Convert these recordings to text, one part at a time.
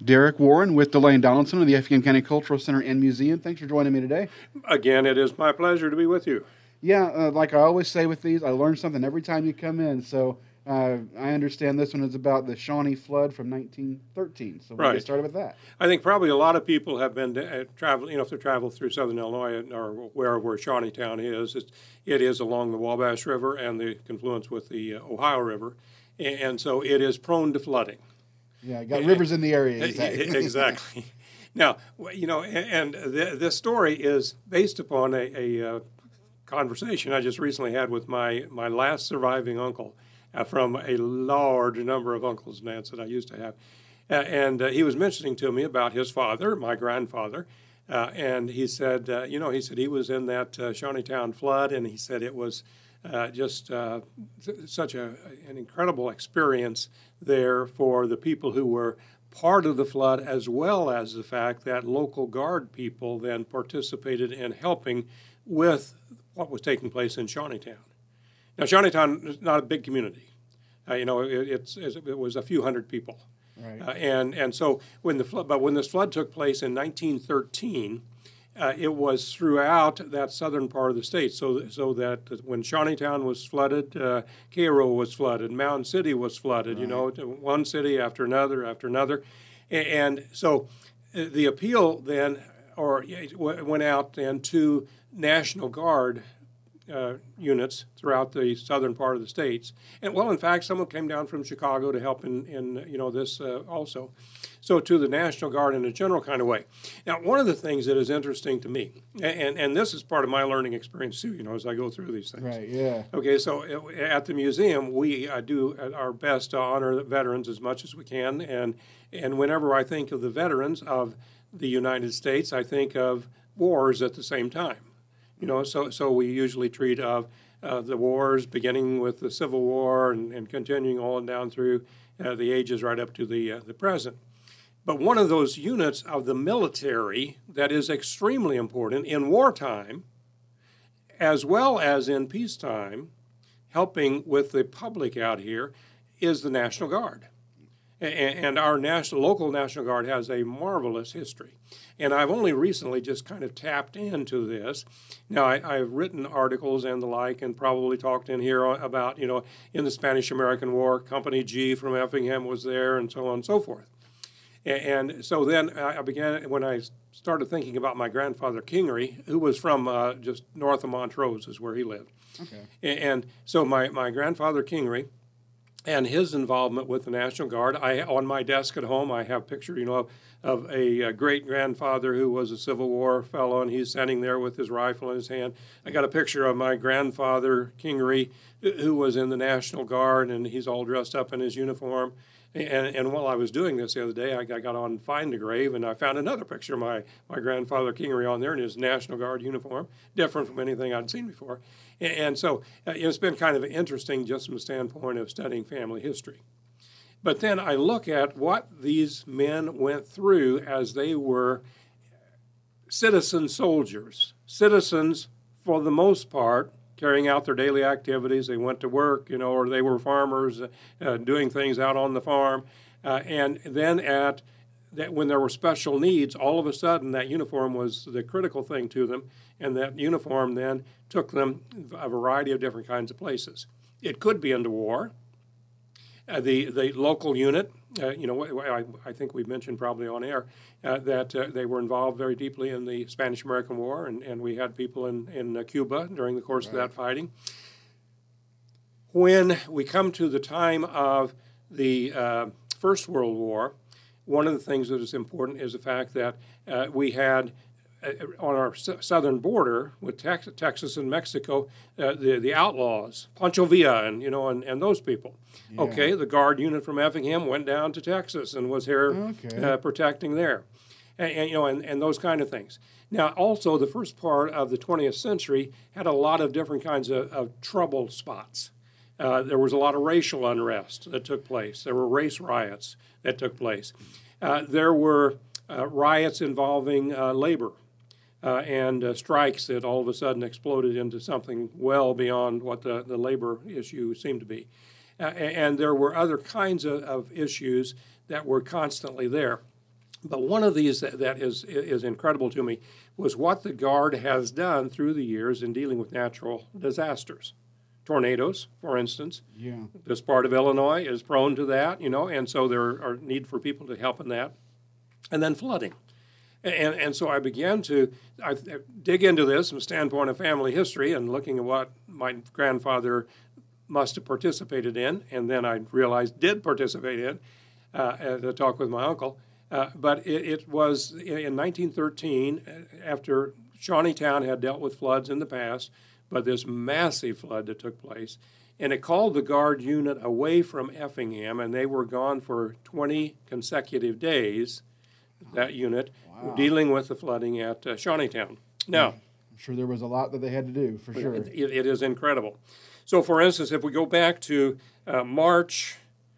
Derek Warren with Delane Donaldson of the Effingham County Cultural Center and Museum. Thanks for joining me today. Again, it is my pleasure to be with you. Yeah, like I always say with these, I learn something every time you come in. So I understand this one is about the Shawnee flood from 1913. So we'll Right. get started with that. I think probably a lot of people have been traveling, if they travel through southern Illinois or where Shawneetown is, it is along the Wabash River and the confluence with the Ohio River. And so it is prone to flooding. Yeah, got rivers in the area. Exactly. Now, and this story is based upon a conversation I just recently had with my last surviving uncle from a large number of uncles and aunts that I used to have. And he was mentioning to me about his father, my grandfather, and he said, he was in that Shawneetown flood, and he said it was just such an incredible experience there for the people who were part of the flood, as well as the fact that local guard people then participated in helping with what was taking place in Shawneetown. Now, Shawneetown is not a big community. It was a few hundred people. Right. And so when this flood took place in 1913, it was throughout that southern part of the state. So that when Shawneetown was flooded, Cairo was flooded, Mountain City was flooded. Right. One city after another after another, and so the appeal then went out then to National Guard units throughout the southern part of the states. And, in fact, someone came down from Chicago to help in this also. So to the National Guard in a general kind of way. Now, one of the things that is interesting to me, and this is part of my learning experience too, as I go through these things. Right, yeah. Okay, so at the museum, we do our best to honor the veterans as much as we can. And whenever I think of the veterans of the United States, I think of wars at the same time. So we usually treat of the wars beginning with the Civil War and continuing on down through the ages right up to the present. But one of those units of the military that is extremely important in wartime, as well as in peacetime, helping with the public out here, is the National Guard. And our local National Guard has a marvelous history. And I've only recently just kind of tapped into this. Now, I've written articles and the like and probably talked in here about, in the Spanish-American War, Company G from Effingham was there and so on and so forth. And so then I began, when I started thinking about my grandfather Kingery, who was from just north of Montrose is where he lived. Okay. And so my grandfather Kingery, and his involvement with the National Guard. On my desk at home, I have a picture, of a great-grandfather who was a Civil War fellow, and he's standing there with his rifle in his hand. I got a picture of my grandfather, Kingery, who was in the National Guard, and he's all dressed up in his uniform. And while I was doing this the other day, I got on Find a Grave, and I found another picture of my grandfather Kingery on there in his National Guard uniform, different from anything I'd seen before. And so it's been kind of interesting just from the standpoint of studying family history. But then I look at what these men went through as they were citizen soldiers, citizens for the most part, carrying out their daily activities. They went to work, or they were farmers doing things out on the farm. And then when there were special needs, all of a sudden that uniform was the critical thing to them, and that uniform then took them a variety of different kinds of places. It could be into war. The local unit, I think we mentioned probably on air that they were involved very deeply in the Spanish-American War, and we had people in Cuba during the course of that fighting. When we come to the time of the First World War, one of the things that is important is the fact that we had on our southern border with Texas and Mexico, the outlaws, Pancho Villa, and those people. Yeah. Okay, the Guard unit from Effingham went down to Texas and was here protecting there, and those kind of things. Now, also, the first part of the 20th century had a lot of different kinds of trouble spots. There was a lot of racial unrest that took place. There were race riots that took place. There were riots involving labor. And strikes that all of a sudden exploded into something well beyond what the labor issue seemed to be. And there were other kinds of issues that were constantly there. But one of these that is incredible to me was what the Guard has done through the years in dealing with natural disasters. Tornadoes, for instance. Yeah. This part of Illinois is prone to that, and so there are need for people to help in that. And then flooding. And so I began to dig into this from the standpoint of family history and looking at what my grandfather must have participated in, and then I realized did participate in, at a talk with my uncle. But it was in 1913, after Shawneetown had dealt with floods in the past, but this massive flood that took place, and it called the Guard unit away from Effingham, and they were gone for 20 consecutive days, that unit, dealing with the flooding at Shawneetown. Now, I'm sure there was a lot that they had to do, for sure. It is incredible. So, for instance, if we go back to March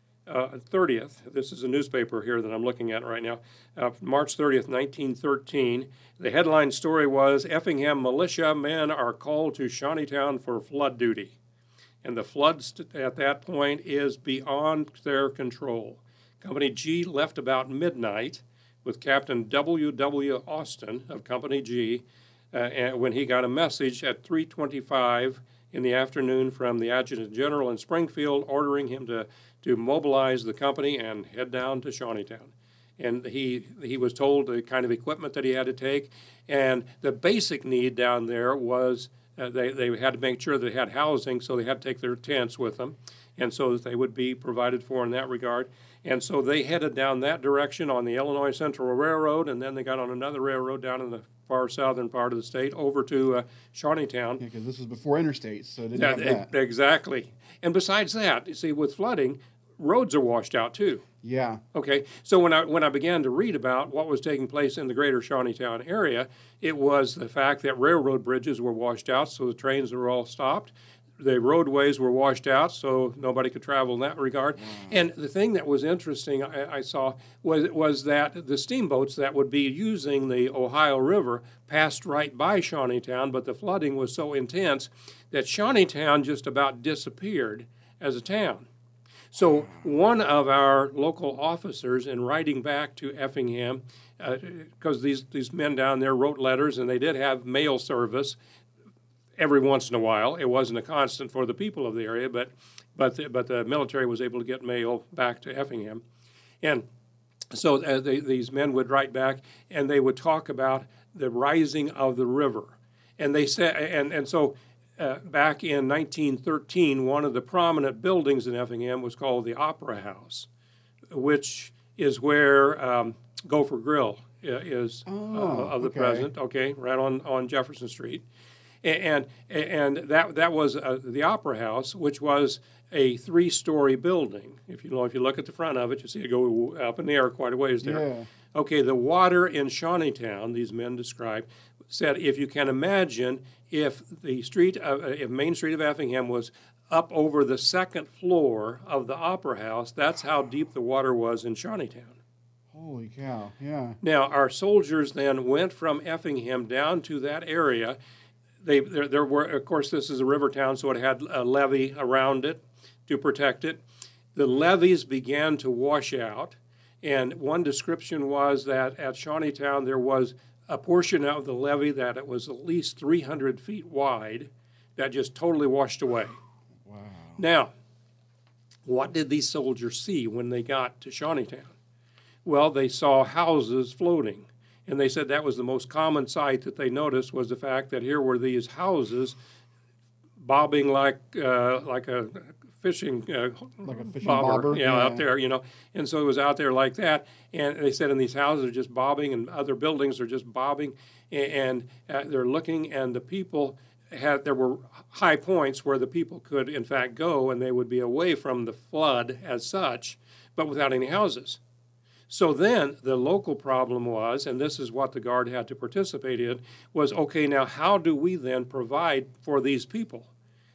30th, this is a newspaper here that I'm looking at right now, March 30th, 1913, the headline story was, Effingham militia men are called to Shawneetown for flood duty. And the flood at that point is beyond their control. Company G left about midnight with Captain W.W. Austin of Company G when he got a message at 3:25 in the afternoon from the Adjutant General in Springfield ordering him to mobilize the company and head down to Shawneetown. And he was told the kind of equipment that he had to take, and the basic need down there was they had to make sure they had housing, so they had to take their tents with them, and so that they would be provided for in that regard. And so they headed down that direction on the Illinois Central Railroad, and then they got on another railroad down in the far southern part of the state over to Shawneetown. Yeah, because this was before interstates, so it didn't have that. Exactly. And besides that, you see, with flooding, roads are washed out too. Yeah. Okay. So when I began to read about what was taking place in the greater Shawneetown area, it was the fact that railroad bridges were washed out, so the trains were all stopped. The roadways were washed out, so nobody could travel in that regard. Wow. And the thing that was interesting I saw was that the steamboats that would be using the Ohio River passed right by Shawneetown, but the flooding was so intense that Shawneetown just about disappeared as a town. So one of our local officers, in writing back to Effingham, because these men down there wrote letters, and they did have mail service every once in a while. It wasn't a constant for the people of the area, but the military was able to get mail back to Effingham. And so these men would write back, and they would talk about the rising of the river. And they said, and so back in 1913, one of the prominent buildings in Effingham was called the Opera House, which is where Gopher Grill is of the present, right on Jefferson Street. And that was the Opera House, which was a 3-story building. If you look at the front of it, you see it go up in the air quite a ways there. Yeah. Okay, the water in Shawneetown, these men described, said if you can imagine if if Main Street of Effingham was up over the second floor of the Opera House, that's how deep the water was in Shawneetown. Holy cow! Yeah. Now our soldiers then went from Effingham down to that area. There were, of course, this is a river town, so it had a levee around it to protect it. The levees began to wash out, and one description was that at Shawneetown there was a portion of the levee that it was at least 300 feet wide that just totally washed away. Wow. Now, what did these soldiers see when they got to Shawneetown? Well, they saw houses floating. And they said that was the most common sight that they noticed was the fact that here were these houses bobbing like a fishing bobber, out there, And so it was out there like that. And they said, and these houses are just bobbing, and other buildings are just bobbing, and they're looking, and the people there were high points where the people could, in fact, go, and they would be away from the flood as such, but without any houses. So then the local problem was, and this is what the Guard had to participate in, was, okay, now how do we then provide for these people?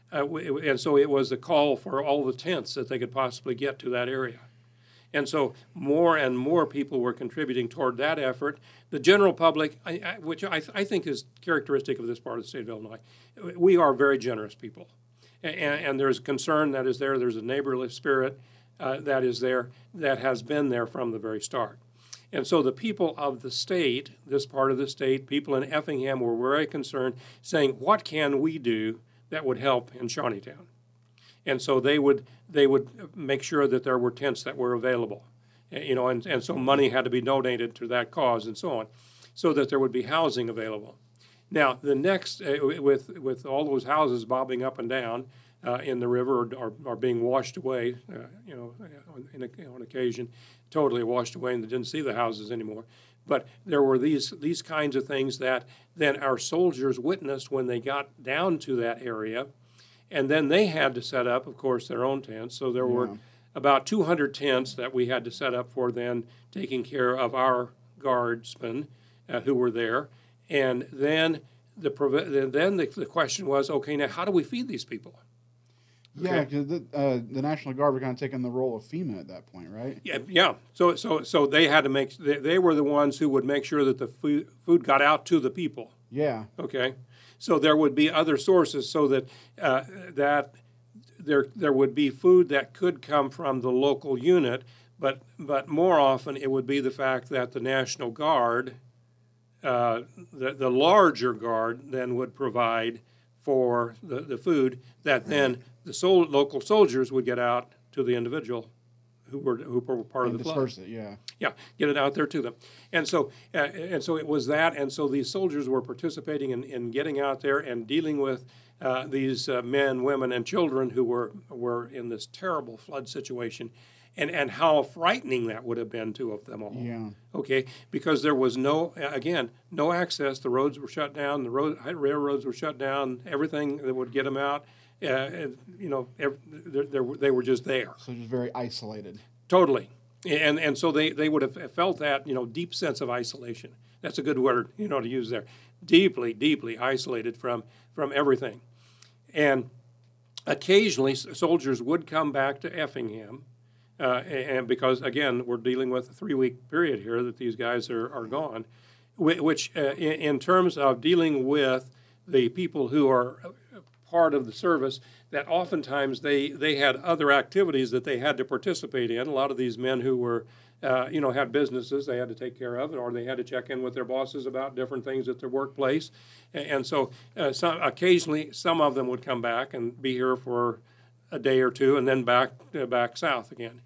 And so it was the call for all the tents that they could possibly get to that area. And so more and more people were contributing toward that effort. The general public, which I think is characteristic of this part of the state of Illinois, we are very generous people. And there's a concern that is there. There's a neighborly spirit that is there, that has been there from the very start. And so the people of the state, this part of the state, people in Effingham were very concerned, saying, what can we do that would help in Shawneetown? And so they would make sure that there were tents that were available, and so money had to be donated to that cause and so on, so that there would be housing available. Now, the next, with all those houses bobbing up and down in the river or being washed away, on occasion, totally washed away, and they didn't see the houses anymore. But there were these kinds of things that then our soldiers witnessed when they got down to that area, and then they had to set up, of course, their own tents. So there were about 200 tents that we had to set up for then taking care of our guardsmen who were there. And then the question was, okay, now how do we feed these people? Yeah, because the National Guard were kind of taking the role of FEMA at that point, right? Yeah. So they had to they were the ones who would make sure that the food got out to the people. Yeah. Okay. So there would be other sources, so that there would be food that could come from the local unit, but more often it would be the fact that the National Guard, the larger guard, then would provide for the food that then the local soldiers would get out to the individual who were part of the flood. Disperse it, yeah. Yeah, get it out there to them. And so it was that, and so these soldiers were participating in getting out there and dealing with these men, women, and children who were in this terrible flood situation, and how frightening that would have been to them all. Yeah. Okay, because there was no access. The roads were shut down. The railroads were shut down. Everything that would get them out, they were just there. So just very isolated. Totally. And so they would have felt that, deep sense of isolation. That's a good word, to use there. Deeply, deeply isolated from everything. And occasionally soldiers would come back to Effingham, and because, again, we're dealing with a 3-week period here that these guys are gone, which in terms of dealing with the people who are part of the service, that oftentimes they had other activities that they had to participate in. A lot of these men who were, had businesses they had to take care of, or they had to check in with their bosses about different things at their workplace. And so occasionally some of them would come back and be here for a day or two and then back south again.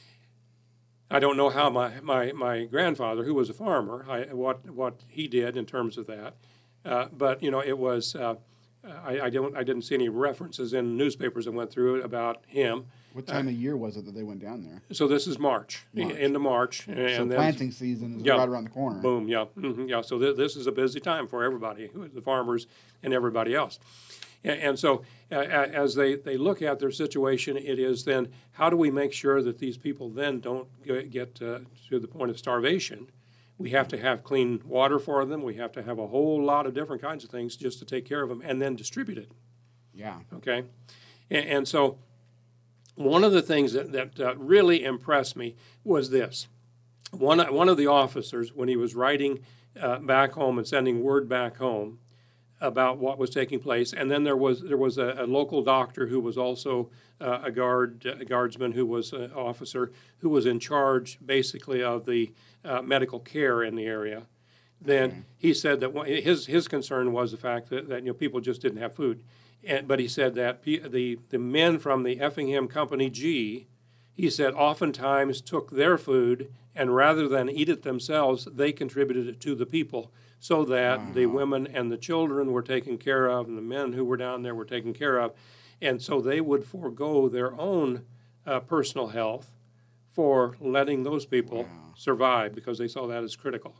I don't know how my grandfather, who was a farmer, what he did in terms of that. But, it was... I didn't see any references in newspapers that went through it about him. What time of year was it that they went down there? So this is March. Into March. And so planting season is right around the corner. Boom, yeah. Mm-hmm, yeah. So this is a busy time for everybody, the farmers and everybody else. And so as they look at their situation, it is then, how do we make sure that these people then don't get to the point of starvation? We have to have clean water for them. We have to have a whole lot of different kinds of things just to take care of them and then distribute it. Yeah. Okay? And so one of the things that really impressed me was this. One of the officers, when he was writing back home and sending word back home about what was taking place, and then there was a local doctor who was also a guardsman, who was an officer who was in charge basically of the medical care in the area. Then he said that his concern was the fact that people just didn't have food, but he said that the men from the Effingham Company G, he said, oftentimes took their food, and rather than eat it themselves, they contributed it to the people, so that the women and the children were taken care of, and the men who were down there were taken care of. And so they would forego their own personal health for letting those people survive, because they saw that as critical.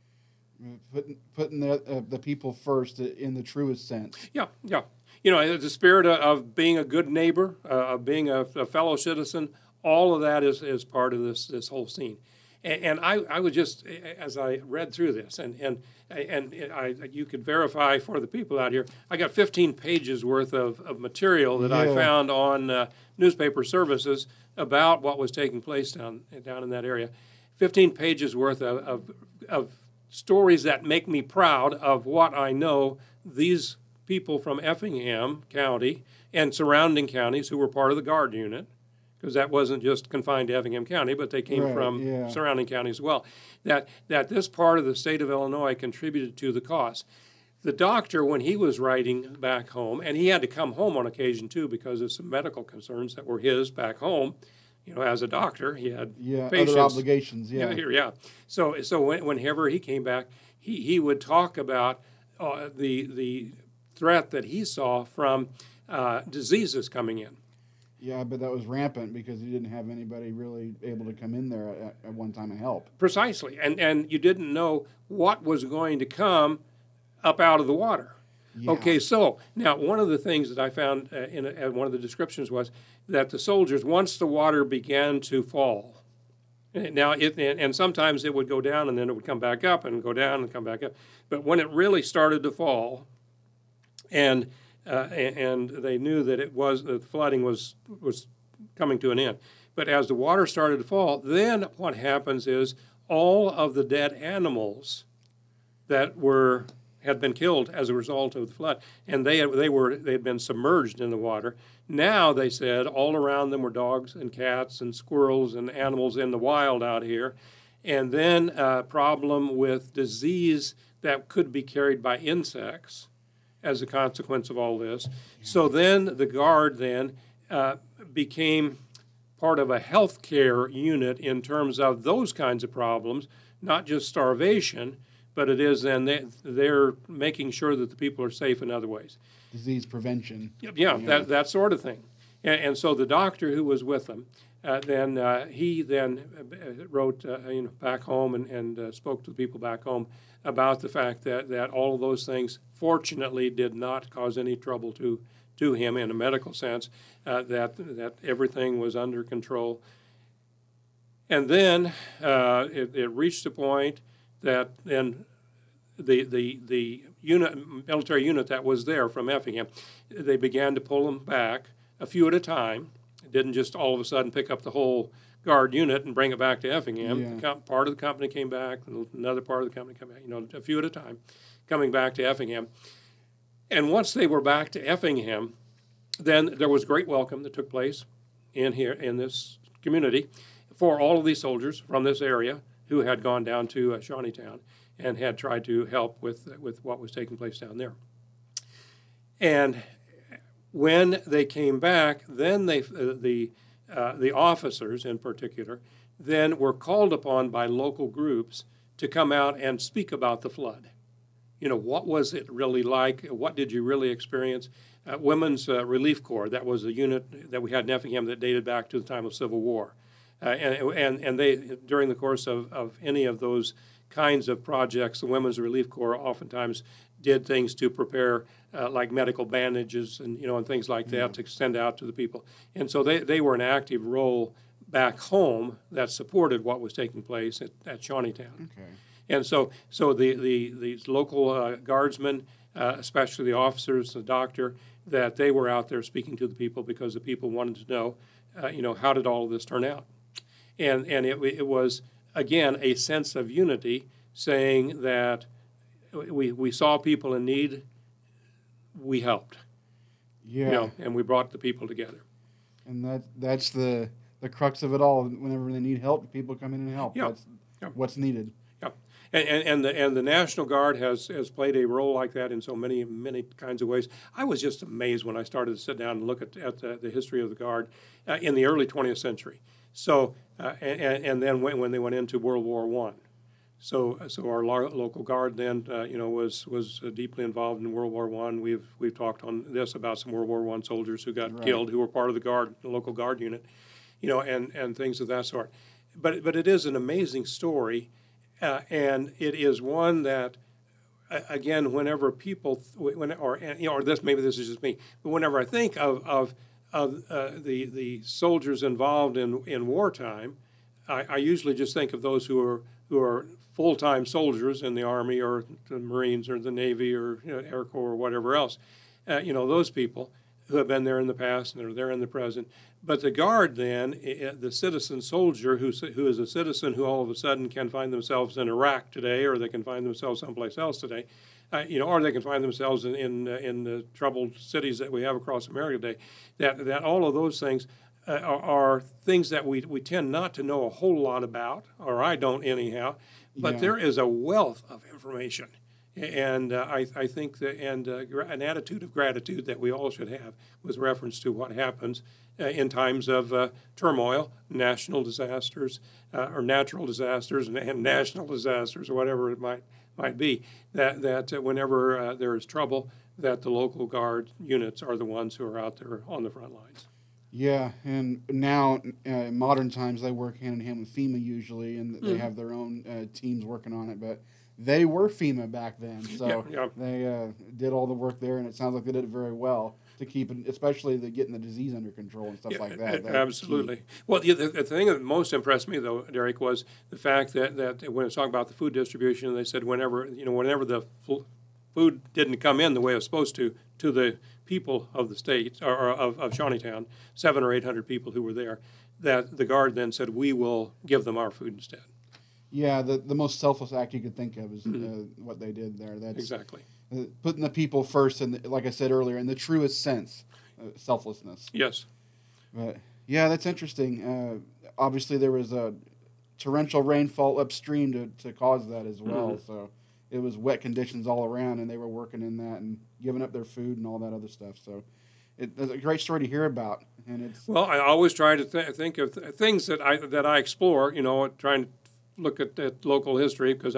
Putting the people first in the truest sense. Yeah. The spirit of being a good neighbor, of being a fellow citizen, all of that is part of this whole scene. And I would just, as I read through this, and you could verify for the people out here, I got 15 pages worth of material that I found on newspaper services about what was taking place down in that area. 15 pages worth of stories that make me proud of what I know these people from Effingham County and surrounding counties who were part of the Guard unit, because that wasn't just confined to Effingham County, but they came Right, from yeah. surrounding counties as well, that this part of the state of Illinois contributed to the cost. The doctor, when he was writing back home, and he had to come home on occasion too because of some medical concerns that were his back home, as a doctor, he had patients. Other obligations, Yeah. So whenever he came back, he would talk about the threat that he saw from diseases coming in. Yeah, but that was rampant because he didn't have anybody really able to come in there at one time and help. Precisely, and you didn't know what was going to come up out of the water. Yeah. Okay, so now one of the things that I found in one of the descriptions was that the soldiers, once the water began to fall, now and sometimes it would go down and then it would come back up and go down and come back up, but when it really started to fall, and they knew that the flooding was coming to an end, but as the water started to fall, then what happens is all of the dead animals that had been killed as a result of the flood, and they had been submerged in the water. Now they said all around them were dogs and cats and squirrels and animals in the wild out here, and then a problem with disease that could be carried by insects as a consequence of all this. So then the Guard became part of a healthcare unit in terms of those kinds of problems, not just starvation, but it is then they're making sure that the people are safe in other ways. Disease prevention. Yeah. That sort of thing. And so the doctor who was with them, he wrote back home and spoke to the people back home about the fact that all of those things fortunately did not cause any trouble to him in a medical sense, that everything was under control. And then it reached a point that then the military unit that was there from Effingham, they began to pull them back a few at a time. It didn't just all of a sudden pick up the whole Guard unit and bring it back to Effingham. Yeah. Part of the company came back, another part of the company came back, a few at a time, coming back to Effingham. And once they were back to Effingham, then there was great welcome that took place in this community for all of these soldiers from this area who had gone down to Shawneetown and had tried to help with what was taking place down there. And when they came back, then the officers in particular then were called upon by local groups to come out and speak about the flood. What was it really like? What did you really experience? Women's Relief Corps, that was a unit that we had in Effingham that dated back to the time of Civil War. And they, during the course of any of those kinds of projects, the Women's Relief Corps oftentimes did things to prepare like medical bandages and things like that to send out to the people. And so they were an active role back home that supported what was taking place at Shawneetown. Okay. And so these local guardsmen, especially the officers, the doctor, that they were out there speaking to the people because the people wanted to know, how did all of this turn out? And it was, again, a sense of unity, saying that we saw people in need, we helped. Yeah. And we brought the people together. And that's the crux of it all. Whenever they need help, people come in and help. Yeah. That's what's needed. Yeah. And the National Guard has played a role like that in so many kinds of ways. I was just amazed when I started to sit down and look at the history of the Guard in the early 20th century. So and then when they went into World War I. So our local Guard then was deeply involved in World War I. We've talked on this about some World War I soldiers who got killed, who were part of the local Guard unit, and things of that sort. But it is an amazing story. And it is one that, again, whenever people, maybe this is just me, but whenever I think of the soldiers involved in wartime, I usually just think of those who are full-time soldiers in the Army or the Marines or the Navy or Air Corps or whatever else. Those people who have been there in the past and are there in the present. But the Guard then, the citizen soldier who is a citizen who all of a sudden can find themselves in Iraq today, or they can find themselves someplace else today, or they can find themselves in the troubled cities that we have across America today, that all of those things are things that we tend not to know a whole lot about, or I don't anyhow. But Yeah. there is a wealth of information, and I think that an attitude of gratitude that we all should have with reference to what happens in times of turmoil, national disasters, or natural disasters, and national disasters, or whatever it might be. That whenever there is trouble, that the local guard units are the ones who are out there on the front lines. Yeah, and now in modern times they work hand in hand with FEMA usually, and they have their own teams working on it. But they were FEMA back then, so Yeah. they did all the work there, and it sounds like they did it very well to keep it, especially getting the disease under control and stuff like that. That's Absolutely. key. Well, the thing that most impressed me, though, Derek, was the fact that when it's talking about the food distribution, they said whenever the food didn't come in the way it was supposed to the people of the state or of Shawneetown, 700 or 800 people who were there, that the guard then said, we will give them our food instead. Yeah, the most selfless act you could think of is what they did there. That's Exactly. putting the people first, and like I said earlier, in the truest sense, selflessness. Yes. But yeah, that's interesting. Obviously, there was a torrential rainfall upstream to cause that as well. So it was wet conditions all around, and they were working in that and giving up their food and all that other stuff. So it's a great story to hear about. And it's Well, I always try to think of things that I explore. Trying to look at local history, because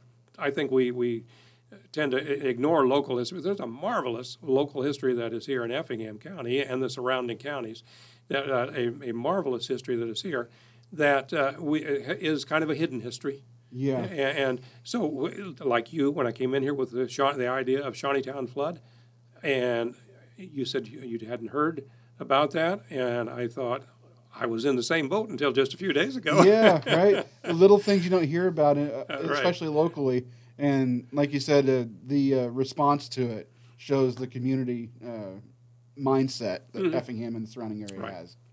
I think we tend to ignore local history. There's a marvelous local history that is here in Effingham County and the surrounding counties. That a marvelous history that is here that is kind of a hidden history. yeah, And so, like you, when I came in here with the idea of Shawneetown flood, and you said you hadn't heard about that, and I thought I was in the same boat until just a few days ago. yeah, right. The little things you don't hear about, Right. especially locally. And like you said, the response to it shows the community mindset that Effingham and the surrounding area Right. has.